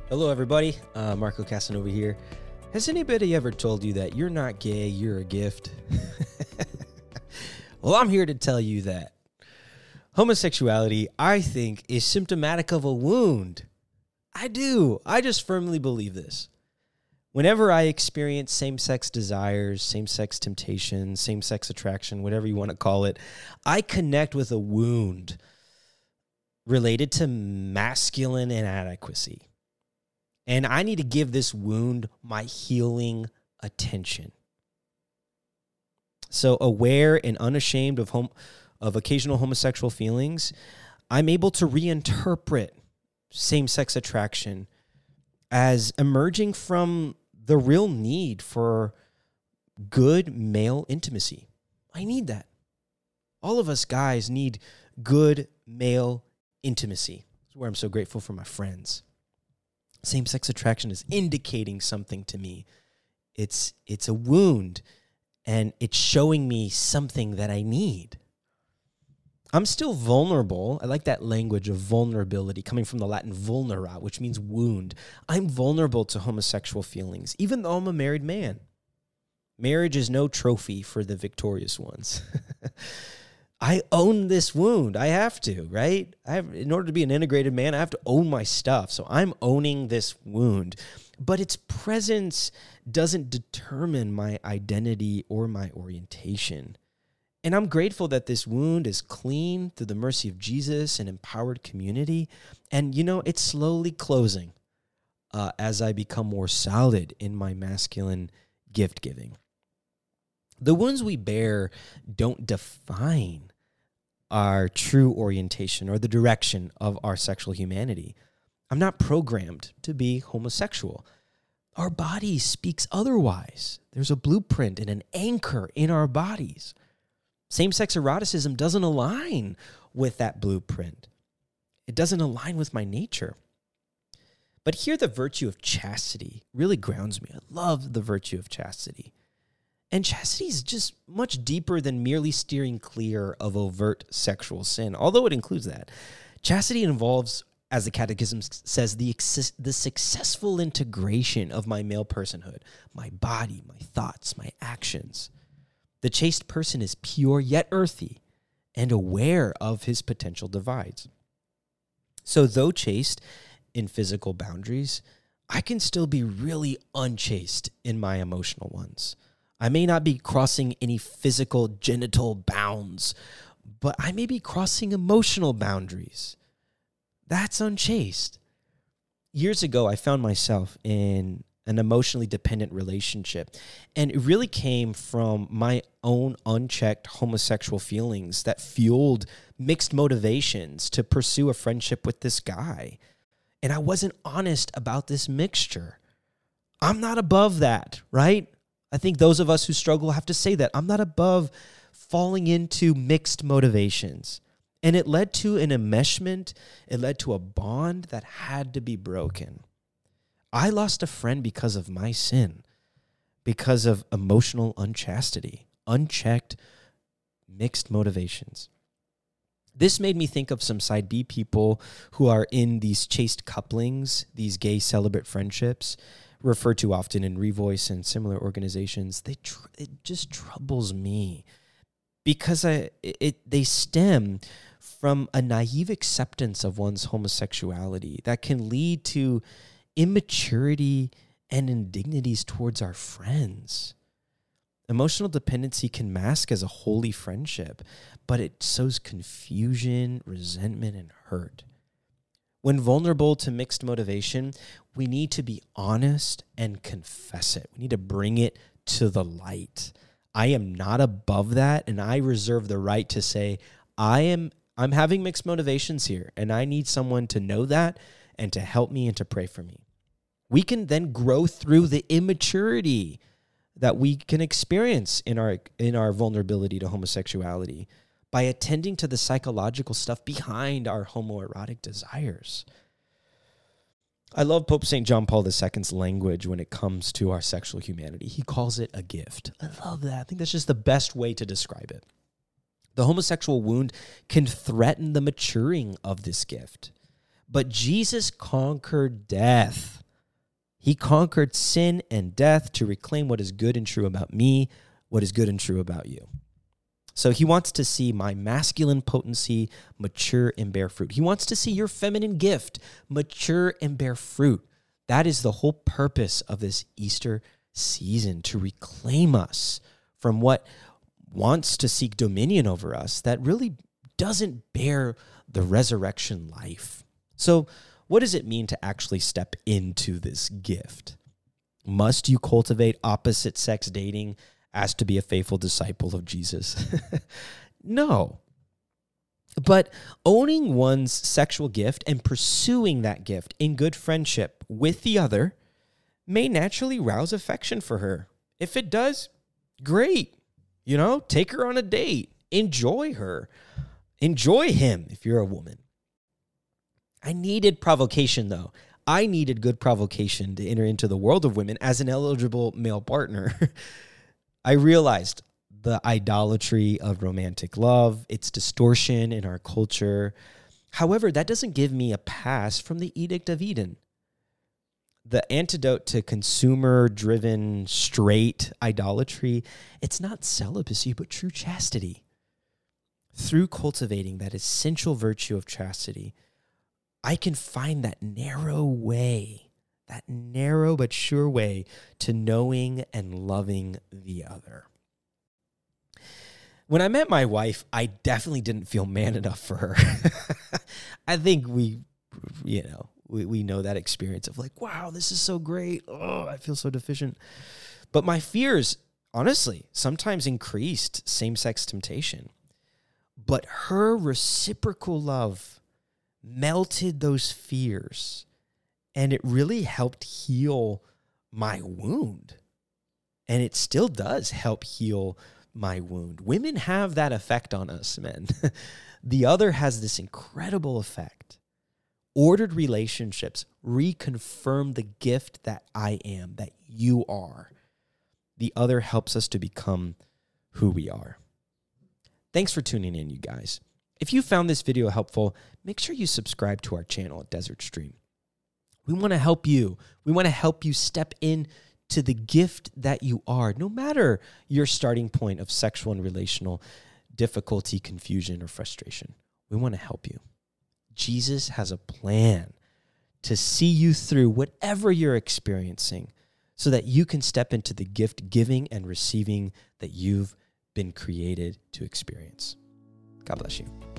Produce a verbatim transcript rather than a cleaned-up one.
Hello, everybody. Uh, Marco Casanova here. Has anybody ever told you that you're not gay, you're a gift? Well, I'm here to tell you that homosexuality, I think, is symptomatic of a wound. I do. I just firmly believe this. Whenever I experience same-sex desires, same-sex temptation, same-sex attraction, whatever you want to call it, I connect with a wound related to masculine inadequacy. And I need to give this wound my healing attention. So aware and unashamed of hom- of occasional homosexual feelings, I'm able to reinterpret same-sex attraction as emerging from the real need for good male intimacy. I need that. All of us guys need good male intimacy. That's where I'm so grateful for my friends. Same-sex attraction is indicating something to me. It's it's a wound, and it's showing me something that I need. I'm still vulnerable. I like that language of vulnerability coming from the Latin vulnera, which means wound. I'm vulnerable to homosexual feelings, even though I'm a married man. Marriage is no trophy for the victorious ones. I own this wound. I have to, right? I have, in order to be an integrated man, I have to own my stuff. So I'm owning this wound. But its presence doesn't determine my identity or my orientation. And I'm grateful that this wound is clean through the mercy of Jesus and empowered community. And, you know, it's slowly closing uh, as I become more solid in my masculine gift giving. The wounds we bear don't define our true orientation or the direction of our sexual humanity. I'm not programmed to be homosexual. Our body speaks otherwise. There's a blueprint and an anchor in our bodies. Same-sex eroticism doesn't align with that blueprint. It doesn't align with my nature. But here the virtue of chastity really grounds me. I love the virtue of chastity. And chastity is just much deeper than merely steering clear of overt sexual sin, although it includes that. Chastity involves, as the Catechism says, the, ex- the successful integration of my male personhood, my body, my thoughts, my actions. The chaste person is pure yet earthy and aware of his potential divides. So though chaste in physical boundaries, I can still be really unchaste in my emotional ones. I may not be crossing any physical genital bounds, but I may be crossing emotional boundaries. That's unchaste. Years ago, I found myself in an emotionally dependent relationship, and it really came from my own unchecked homosexual feelings that fueled mixed motivations to pursue a friendship with this guy. And I wasn't honest about this mixture. I'm not above that, right? I think those of us who struggle have to say that. I'm not above falling into mixed motivations. And it led to an enmeshment. It led to a bond that had to be broken. I lost a friend because of my sin, because of emotional unchastity, unchecked, mixed motivations. This made me think of some side B people who are in these chaste couplings, these gay celibate friendships, referred to often in Revoice and similar organizations. They tr- it just troubles me because I it they stem from a naive acceptance of one's homosexuality that can lead to immaturity and indignities towards our friends. Emotional dependency can mask as a holy friendship, but it sows confusion, resentment, and hurt. When vulnerable to mixed motivation, we need to be honest and confess it. We need to bring it to the light. I am not above that, and I reserve the right to say, I am I'm having mixed motivations here, and I need someone to know that and to help me and to pray for me. We can then grow through the immaturity that we can experience in our in our vulnerability to homosexuality by attending to the psychological stuff behind our homoerotic desires. I love Pope Saint John Paul the Second's language when it comes to our sexual humanity. He calls it a gift. I love that. I think that's just the best way to describe it. The homosexual wound can threaten the maturing of this gift. But Jesus conquered death. He conquered sin and death to reclaim what is good and true about me, what is good and true about you. So he wants to see my masculine potency mature and bear fruit. He wants to see your feminine gift mature and bear fruit. That is the whole purpose of this Easter season, to reclaim us from what wants to seek dominion over us that really doesn't bear the resurrection life. So what does it mean to actually step into this gift? Must you cultivate opposite sex dating as to be a faithful disciple of Jesus? No. But owning one's sexual gift and pursuing that gift in good friendship with the other may naturally rouse affection for her. If it does, great. You know, take her on a date. Enjoy her. Enjoy him if you're a woman. I needed provocation, though. I needed good provocation to enter into the world of women as an eligible male partner. I realized the idolatry of romantic love, its distortion in our culture. However, that doesn't give me a pass from the Edict of Eden. The antidote to consumer-driven, straight idolatry, it's not celibacy, but true chastity. Through cultivating that essential virtue of chastity, I can find that narrow way, that narrow but sure way to knowing and loving the other. When I met my wife, I definitely didn't feel man enough for her. I think we, you know, we, we know that experience of like, wow, this is so great. Oh, I feel so deficient. But my fears, honestly, sometimes increased same-sex temptation. But her reciprocal love melted those fears, and it really helped heal my wound. And it still does help heal my wound. Women have that effect on us, men. The other has this incredible effect. Ordered relationships reconfirm the gift that I am, that you are. The other helps us to become who we are. Thanks for tuning in, you guys. If you found this video helpful, make sure you subscribe to our channel at Desert Stream. We want to help you. We want to help you step in to the gift that you are, no matter your starting point of sexual and relational difficulty, confusion, or frustration. We want to help you. Jesus has a plan to see you through whatever you're experiencing so that you can step into the gift giving and receiving that you've been created to experience. God bless you.